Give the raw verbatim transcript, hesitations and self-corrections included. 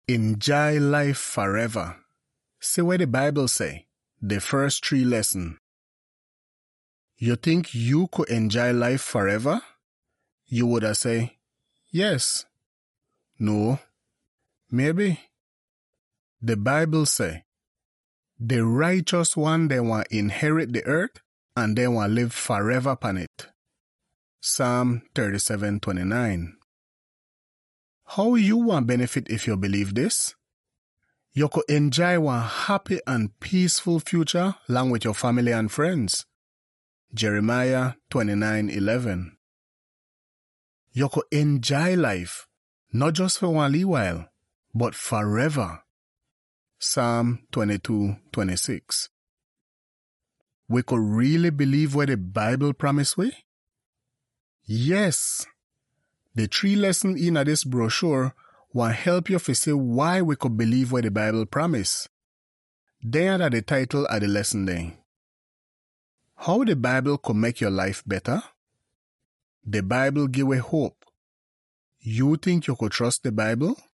Enjoy life forever. See what the Bible say, the first three lessons. You think you could enjoy life forever? You would have say, yes, no, maybe. The Bible say, the righteous one they want inherit the earth and they want live forever upon it. Psalm thirty-seven twenty-nine. How you want benefit if you believe this? You could enjoy one happy and peaceful future along with your family and friends. Jeremiah twenty-nine eleven. You could enjoy life, not just for one little while, but forever. Psalm twenty-two twenty-six. We could really believe what the Bible promised we? Yes. The three lessons in this brochure will help you to see why we could believe what the Bible promised. They are the title of the lesson then. How the Bible could make your life better? The Bible give a hope. You think you could trust the Bible?